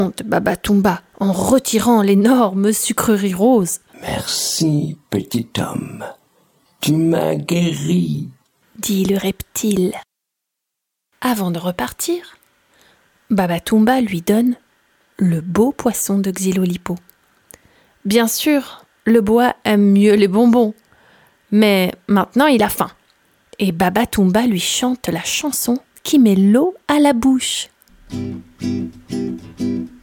de Baba-Toumba en retirant l'énorme sucrerie rose. « Merci, petit homme. Tu m'as guéri, » dit le reptile. Avant de repartir, Baba-Toumba lui donne le beau poisson de Xylolipo. Bien sûr, le boa aime mieux les bonbons, mais maintenant il a faim. Et Baba-Toumba lui chante la chanson qui met l'eau à la bouche.